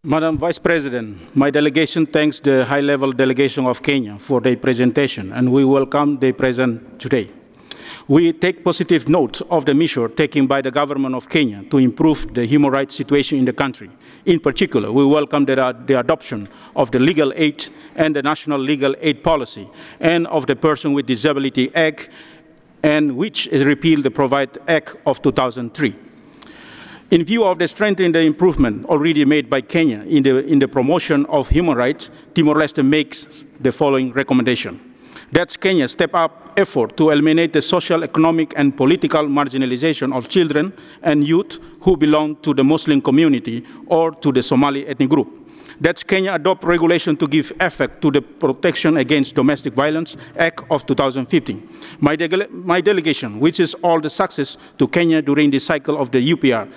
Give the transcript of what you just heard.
Madam Vice President, my delegation thanks the high-level delegation of Kenya for their presentation, and we welcome their presence today. We take positive note of the measure taken by the government of Kenya to improve the human rights situation in the country. In particular, we welcome the adoption of the Legal Aid and the National Legal Aid Policy, and of the Person with Disability Act, and which is repealed the Provide Act of 2003. In view of the strength and the improvement already made by Kenya in the promotion of human rights, Timor-Leste makes the following recommendation. That Kenya step up effort to eliminate the social, economic, and political marginalization of children and youth who belong to the Muslim community or to the Somali ethnic group. That Kenya adopt regulation to give effect to the Protection Against Domestic Violence Act of 2015. My delegation wishes all the success to Kenya during the cycle of the UPR